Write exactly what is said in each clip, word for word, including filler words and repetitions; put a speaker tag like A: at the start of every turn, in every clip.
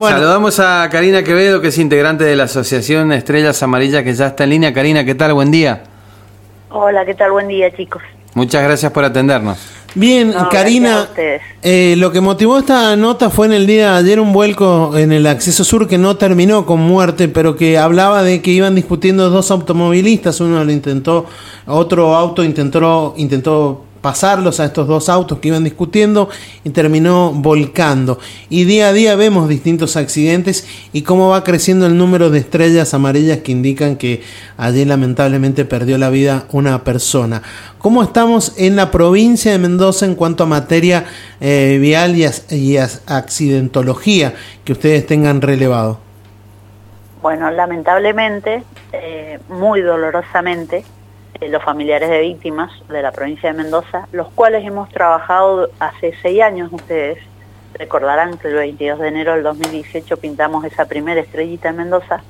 A: Bueno. Saludamos a Karina Quevedo, que es integrante de la Asociación Estrellas Amarillas, que ya está en línea. Karina, ¿qué tal? Buen día.
B: Hola, ¿qué tal? Buen día, chicos.
A: Muchas gracias por atendernos.
C: Bien, no, Karina, eh, lo que motivó esta nota fue en el día de ayer un vuelco en el acceso sur que no terminó con muerte, pero que hablaba de que iban discutiendo dos automovilistas. Uno lo intentó, otro auto intentó, intentó pasarlos a estos dos autos que iban discutiendo y terminó volcando. Y día a día vemos distintos accidentes y cómo va creciendo el número de estrellas amarillas que indican que ayer lamentablemente perdió la vida una persona. ¿Cómo estamos en la provincia de Mendoza en cuanto a materia eh, vial y, as, y as, accidentología que ustedes tengan relevado?
B: Bueno, lamentablemente, eh, muy dolorosamente, los familiares de víctimas de la provincia de Mendoza, los cuales hemos trabajado hace seis años. Ustedes recordarán que el veintidós de enero del dos mil dieciocho pintamos esa primera estrellita en Mendoza,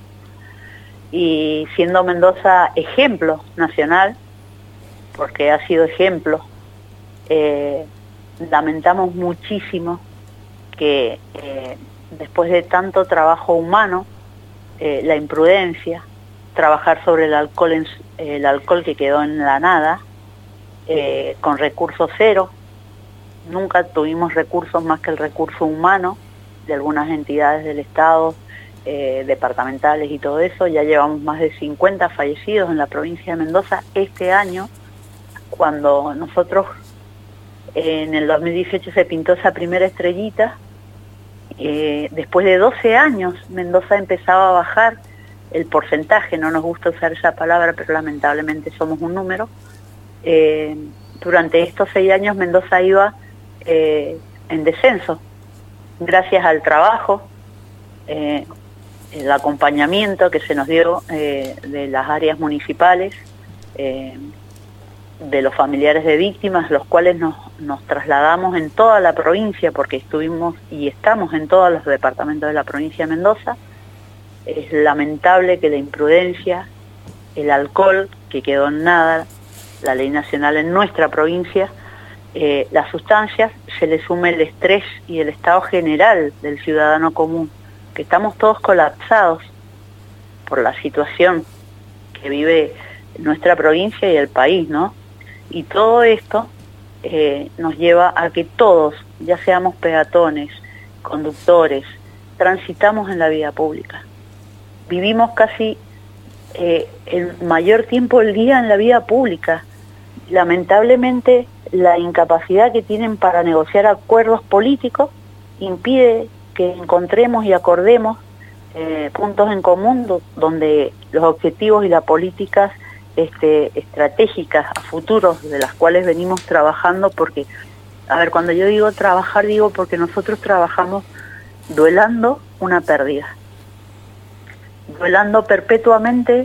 B: y siendo Mendoza ejemplo nacional, porque ha sido ejemplo, eh, lamentamos muchísimo que eh, después de tanto trabajo humano, eh, la imprudencia, trabajar sobre el alcohol, en, el alcohol que quedó en la nada, eh, con recursos cero. Nunca tuvimos recursos más que el recurso humano de algunas entidades del Estado, eh, departamentales y todo eso. Ya llevamos más de cincuenta fallecidos en la provincia de Mendoza este año, cuando nosotros eh, en el dos mil dieciocho se pintó esa primera estrellita. Eh, después de doce años Mendoza empezaba a bajar el porcentaje, no nos gusta usar esa palabra, pero lamentablemente somos un número. Eh, durante estos seis años Mendoza iba eh, en descenso, gracias al trabajo, eh, el acompañamiento que se nos dio eh, de las áreas municipales, eh, de los familiares de víctimas, los cuales nos, nos trasladamos en toda la provincia, porque estuvimos y estamos en todos los departamentos de la provincia de Mendoza. Es lamentable que la imprudencia, el alcohol, que quedó en nada, la ley nacional en nuestra provincia, eh, las sustancias, se le sume el estrés y el estado general del ciudadano común, que estamos todos colapsados por la situación que vive nuestra provincia y el país, ¿no? Y todo esto eh, nos lleva a que todos, ya seamos peatones, conductores, transitamos en la vía pública. Vivimos casi eh, el mayor tiempo del día en la vida pública. Lamentablemente, la incapacidad que tienen para negociar acuerdos políticos impide que encontremos y acordemos eh, puntos en común do, donde los objetivos y las políticas este, estratégicas a futuros de las cuales venimos trabajando. Porque, a ver, cuando yo digo trabajar, digo porque nosotros trabajamos duelando una pérdida, duelando perpetuamente,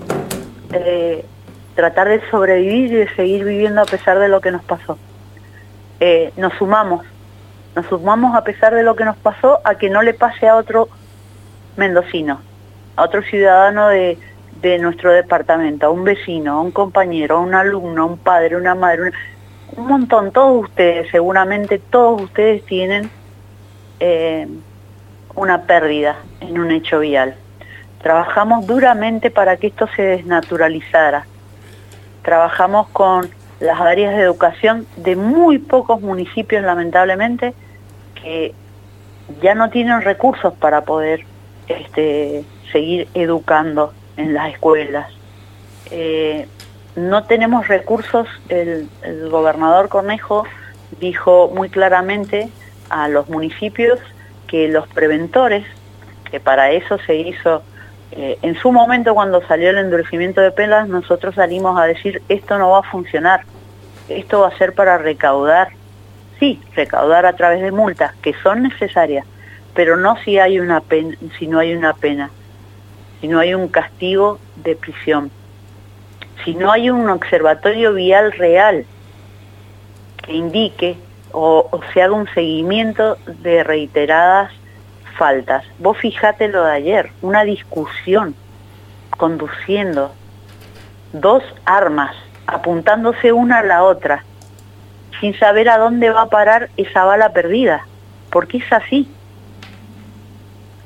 B: eh, tratar de sobrevivir y de seguir viviendo a pesar de lo que nos pasó. Eh, nos sumamos, nos sumamos a pesar de lo que nos pasó, a que no le pase a otro mendocino, a otro ciudadano de, de nuestro departamento, a un vecino, a un compañero, a un alumno, a un padre, una madre, una, un montón. Todos ustedes, seguramente todos ustedes tienen eh, una pérdida en un hecho vial. Trabajamos duramente para que esto se desnaturalizara. Trabajamos con las áreas de educación de muy pocos municipios, lamentablemente, que ya no tienen recursos para poder este, seguir educando en las escuelas. Eh, no tenemos recursos. El, el gobernador Cornejo dijo muy claramente a los municipios que los preventores, que para eso se hizo. Eh, en su momento, cuando salió el endurecimiento de penas, nosotros salimos a decir: esto no va a funcionar, esto va a ser para recaudar, sí, recaudar a través de multas, que son necesarias, pero no si hay una pena, si no hay una pena, si no hay un castigo de prisión, si no hay un observatorio vial real que indique o, o se haga un seguimiento de reiteradas faltas. Vos fijate lo de ayer, una discusión, conduciendo, dos armas, apuntándose una a la otra, sin saber a dónde va a parar esa bala perdida, porque es así.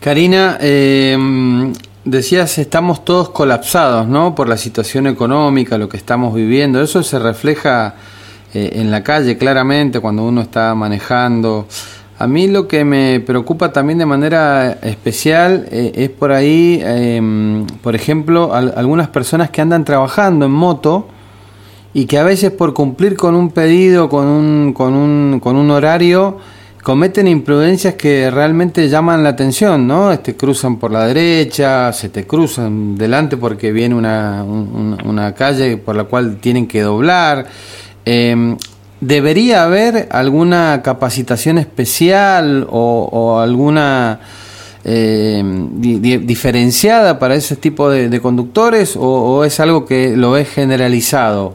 A: Karina, eh, decías, estamos todos colapsados, ¿no? Por la situación económica, lo que estamos viviendo. Eso se refleja eh, en la calle claramente cuando uno está manejando. A mí lo que me preocupa también de manera especial eh, es por ahí, eh, por ejemplo, al, algunas personas que andan trabajando en moto y que a veces por cumplir con un pedido, con un, con un, con un horario, cometen imprudencias que realmente llaman la atención, ¿no? Este, cruzan por la derecha, se te cruzan delante porque viene una, un, una calle por la cual tienen que doblar. Eh, ¿Debería haber alguna capacitación especial o, o alguna eh, di, diferenciada para ese tipo de, de conductores o, o es algo que lo es generalizado?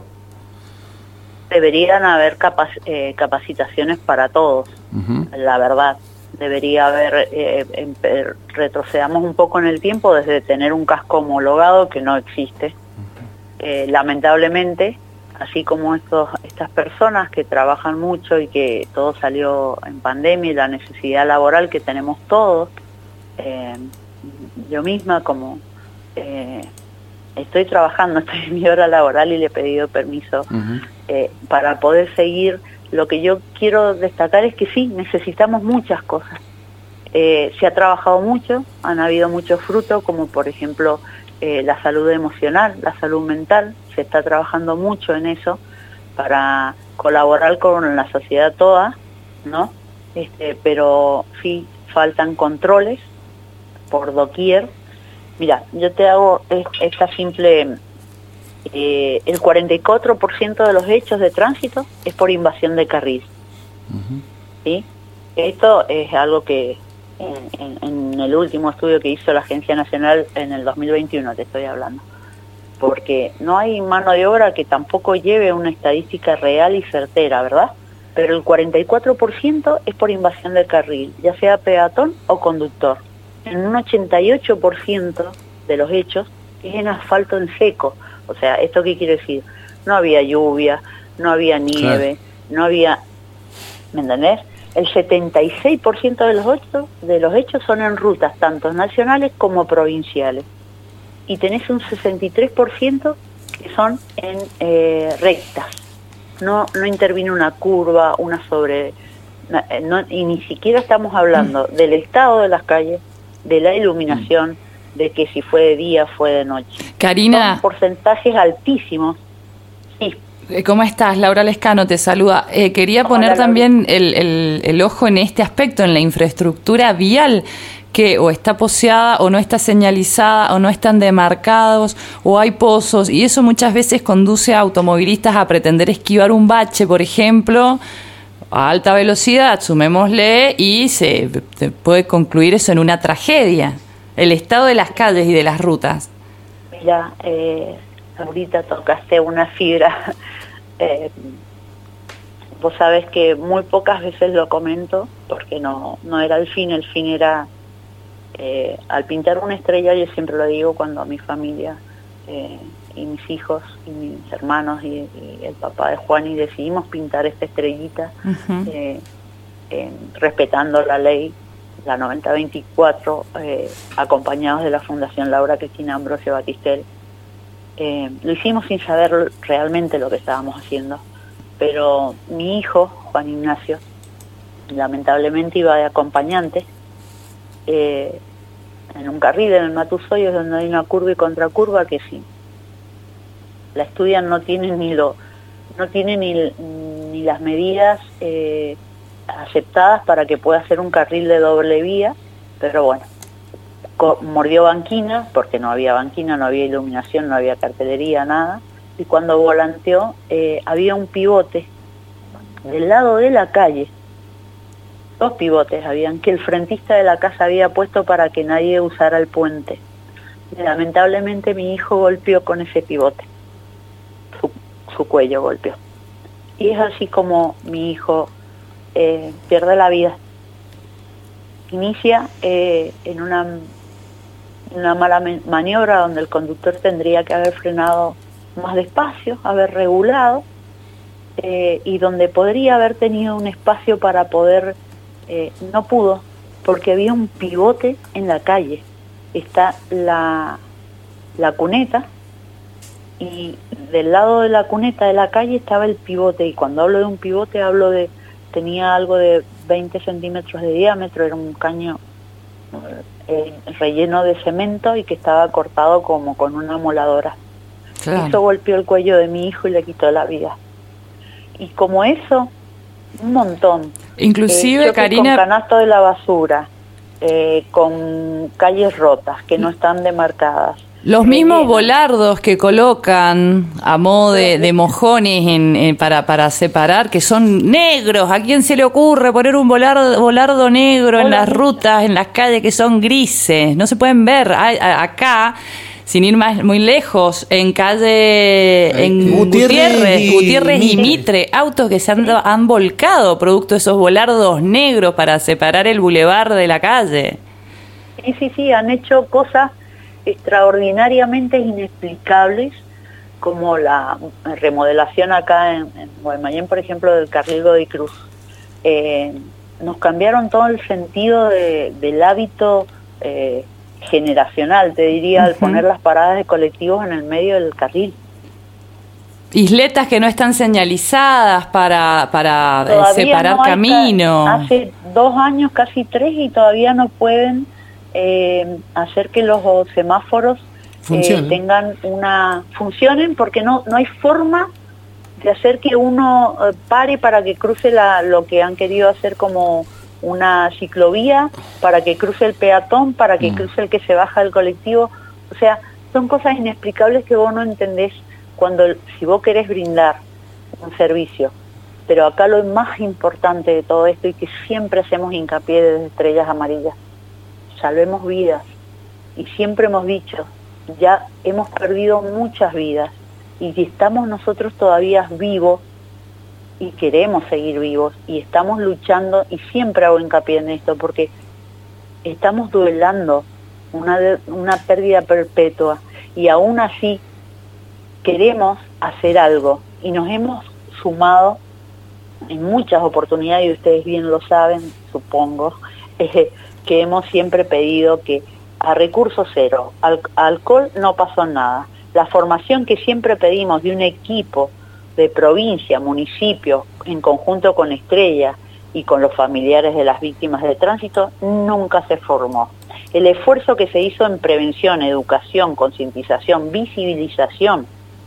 B: Deberían haber capac eh, capacitaciones para todos, uh-huh. La verdad. Debería haber, eh, en, retrocedamos un poco en el tiempo desde tener un casco homologado que no existe. Uh-huh. Eh, lamentablemente, así como estos, estas personas que trabajan mucho y que todo salió en pandemia y la necesidad laboral que tenemos todos, eh, yo misma como... Eh, estoy trabajando, estoy en mi hora laboral y le he pedido permiso uh-huh. eh, para poder seguir. Lo que yo quiero destacar es que sí, necesitamos muchas cosas. Eh, se ha trabajado mucho, han habido muchos frutos, como por ejemplo eh, la salud emocional, la salud mental. Se está trabajando mucho en eso para colaborar con la sociedad toda, ¿no? Este, pero sí, faltan controles por doquier. Mira, yo te hago esta simple... Eh, el cuarenta y cuatro por ciento de los hechos de tránsito es por invasión de carril. Uh-huh. ¿Sí? Esto es algo que en, en, en el último estudio que hizo la Agencia Nacional en el dos mil veintiuno te estoy hablando. Porque no hay mano de obra que tampoco lleve una estadística real y certera, ¿verdad? Pero el cuarenta y cuatro por ciento es por invasión de carril, ya sea peatón o conductor. En un ochenta y ocho por ciento de los hechos es en asfalto en seco. O sea, ¿esto qué quiere decir? No había lluvia, no había nieve, claro. no había... ¿Me entendés? El setenta y seis por ciento de los hechos, de los hechos son en rutas, tanto nacionales como provinciales. Y tenés un sesenta y tres por ciento que son en eh, rectas. No, no interviene una curva, una sobre... No, y ni siquiera estamos hablando mm. del estado de las calles, de la iluminación, mm. de que si fue de día, fue de noche.
D: Karina.
B: Son porcentajes altísimos. Sí.
D: ¿Cómo estás? Laura Lescano te saluda. Eh, quería Hola, poner Laura. también el, el, el ojo en este aspecto, en la infraestructura vial, que o está poseada o no está señalizada o no están demarcados o hay pozos, y eso muchas veces conduce a automovilistas a pretender esquivar un bache, por ejemplo, a alta velocidad, sumémosle, y se, se puede concluir eso en una tragedia. El estado de las calles y de las rutas.
B: Mira, eh, ahorita tocaste una fibra. Eh, vos sabés que muy pocas veces lo comento, porque no, no era el fin, el fin era, eh, al pintar una estrella, yo siempre lo digo cuando a mi familia eh, y mis hijos y mis hermanos y, y el papá de Juan y decidimos pintar esta estrellita, uh-huh. eh, eh, respetando la ley, la noventa veinticuatro, eh, acompañados de la Fundación Laura Cristina Ambrosio Batistel. Eh, lo hicimos sin saber realmente lo que estábamos haciendo, pero mi hijo, Juan Ignacio, lamentablemente iba de acompañante eh, en un carril en el Matusoyo, donde hay una curva y contracurva que sí, la estudian, no tiene ni lo, no tiene ni, ni las medidas eh, aceptadas para que pueda ser un carril de doble vía, pero bueno, mordió banquina, porque no había banquina, no había iluminación, no había cartelería, nada, y cuando volanteó eh, había un pivote del lado de la calle, dos pivotes habían, que el frentista de la casa había puesto para que nadie usara el puente. Y lamentablemente mi hijo golpeó con ese pivote, su, su cuello golpeó, y es así como mi hijo Eh, pierde la vida. Inicia eh, en una, una mala maniobra donde el conductor tendría que haber frenado más despacio, haber regulado, eh, y donde podría haber tenido un espacio para poder, eh, no pudo, porque había un pivote en la calle. Está la, la cuneta, y del lado de la cuneta de la calle estaba el pivote, y cuando hablo de un pivote hablo de, tenía algo de veinte centímetros de diámetro, era un caño eh, relleno de cemento y que estaba cortado como con una moladora. Claro. Eso golpeó el cuello de mi hijo y le quitó la vida. Y como eso, un montón.
D: Inclusive,
B: eh,
D: Karina...
B: con canasto de la basura, eh, con calles rotas que no están demarcadas.
D: Los mismos volardos que colocan a modo de, de mojones en, en, para, para separar, que son negros. ¿A quién se le ocurre poner un volardo, volardo negro en las rutas, en las calles que son grises? No se pueden ver. A, a, acá, sin ir más muy lejos, en calle en Gutiérrez, Gutiérrez y, Gutiérrez y Mitre, autos que se han, han volcado producto de esos volardos negros para separar el bulevar de la calle.
B: Sí, sí, sí, han hecho cosas extraordinariamente inexplicables, como la remodelación acá en, en Guaymallén, por ejemplo, del carril Godoy Cruz. Eh, nos cambiaron todo el sentido de, del hábito eh, generacional, te diría, uh-huh. al poner las paradas de colectivos en el medio del carril.
D: Isletas que no están señalizadas para, para separar no camino.
B: Hace dos años, casi tres, y todavía no pueden Eh, hacer que los semáforos eh, tengan una funcionen, porque no no hay forma de hacer que uno eh, pare para que cruce la, lo que han querido hacer como una ciclovía, para que cruce el peatón, para que mm. cruce el que se baja del colectivo. O sea, son cosas inexplicables que vos no entendés cuando, si vos querés brindar un servicio. Pero acá lo más importante de todo esto, y que siempre hacemos hincapié desde Estrellas Amarillas: salvemos vidas. Y siempre hemos dicho, ya hemos perdido muchas vidas, y si estamos nosotros todavía vivos y queremos seguir vivos y estamos luchando, y siempre hago hincapié en esto porque estamos duelando una, de, una pérdida perpetua, y aún así queremos hacer algo, y nos hemos sumado en muchas oportunidades, y ustedes bien lo saben, supongo, eh, que hemos siempre pedido que a recurso cero, al, alcohol no pasó nada. La formación que siempre pedimos de un equipo de provincia, municipio, en conjunto con Estrella y con los familiares de las víctimas de tránsito, nunca se formó. El esfuerzo que se hizo en prevención, educación, concientización, visibilización,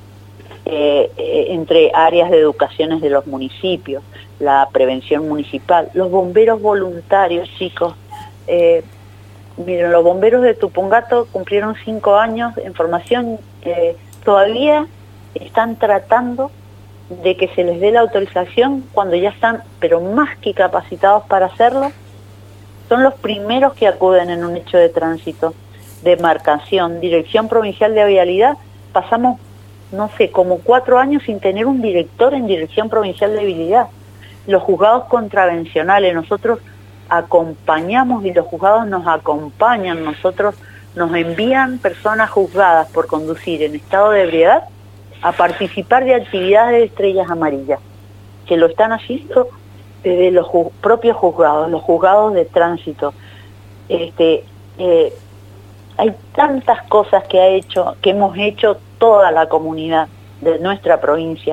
B: eh, eh, entre áreas de educaciones de los municipios, la prevención municipal, los bomberos voluntarios, chicos. Eh, miren, los bomberos de Tupungato cumplieron cinco años en formación, eh, todavía están tratando de que se les dé la autorización cuando ya están, pero más que capacitados para hacerlo. Son los primeros que acuden en un hecho de tránsito, demarcación, Dirección Provincial de Vialidad. Pasamos, no sé, como cuatro años sin tener un director en Dirección Provincial de Vialidad. Los juzgados contravencionales, nosotros acompañamos y los juzgados nos acompañan. Nosotros nos envían personas juzgadas por conducir en estado de ebriedad a participar de actividades de Estrellas Amarillas, que lo están haciendo desde los ju- propios juzgados, los juzgados de tránsito. Este, eh, hay tantas cosas que ha hecho, que hemos hecho toda la comunidad de nuestra provincia.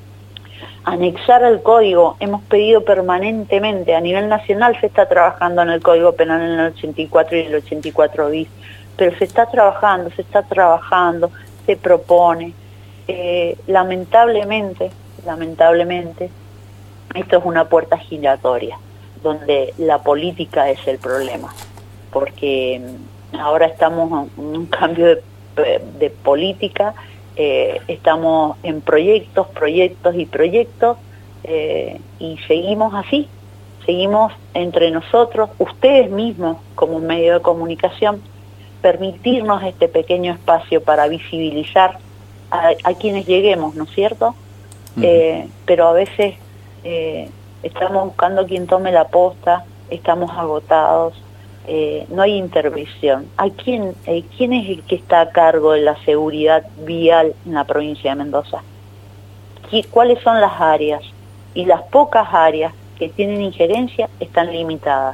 B: Anexar al código, hemos pedido permanentemente, a nivel nacional se está trabajando en el Código Penal en el ochenta y cuatro y el ochenta y cuatro bis, pero se está trabajando, se está trabajando, se propone. Eh, lamentablemente, lamentablemente, esto es una puerta giratoria, donde la política es el problema, porque ahora estamos en un cambio de, de política. Eh, estamos en proyectos, proyectos y proyectos, eh, y seguimos así, seguimos entre nosotros, ustedes mismos como medio de comunicación, permitirnos este pequeño espacio para visibilizar a, a quienes lleguemos, ¿no es cierto? Uh-huh. Eh, pero a veces eh, estamos buscando quien tome la posta, estamos agotados. Eh, no hay intervención. ¿A quién, eh, ¿Quién es el que está a cargo de la seguridad vial en la provincia de Mendoza? ¿Qué, ¿Cuáles son las áreas? Y las pocas áreas que tienen injerencia están limitadas.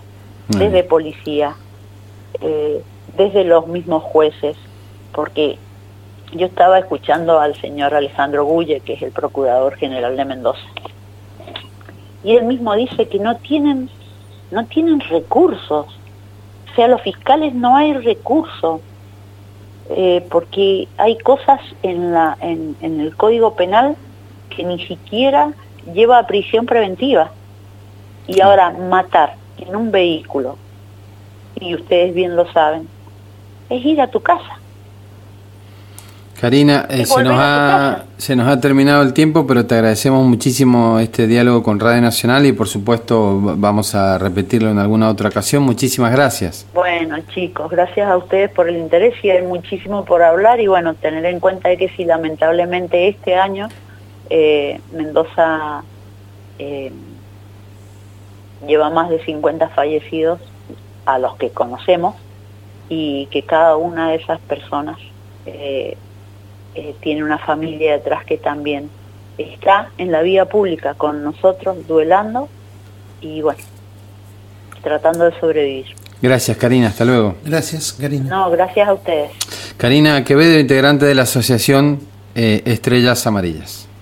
B: mm. desde policía, eh, desde los mismos jueces, porque yo estaba escuchando al señor Alejandro Gulle, que es el Procurador General de Mendoza, y él mismo dice que no tienen, no tienen recursos, o sea, los fiscales no hay recursos, eh, porque hay cosas en, la, en, en el Código Penal que ni siquiera lleva a prisión preventiva. Y ahora matar en un vehículo, y ustedes bien lo saben, es ir a tu casa.
A: Karina, eh, se, nos ha, se nos ha terminado el tiempo, pero te agradecemos muchísimo este diálogo con Radio Nacional y por supuesto vamos a repetirlo en alguna otra ocasión. Muchísimas gracias.
B: Bueno, chicos, gracias a ustedes por el interés y hay muchísimo por hablar y bueno, tener en cuenta de que si lamentablemente este año eh, Mendoza eh, lleva más de cincuenta fallecidos a los que conocemos y que cada una de esas personas eh, eh, tiene una familia detrás que también está en la vía pública con nosotros duelando y bueno, tratando de sobrevivir.
A: Gracias, Karina, hasta luego.
C: Gracias, Karina.
B: No, gracias a ustedes.
A: Karina Quevedo, integrante de la Asociación eh, Estrellas Amarillas.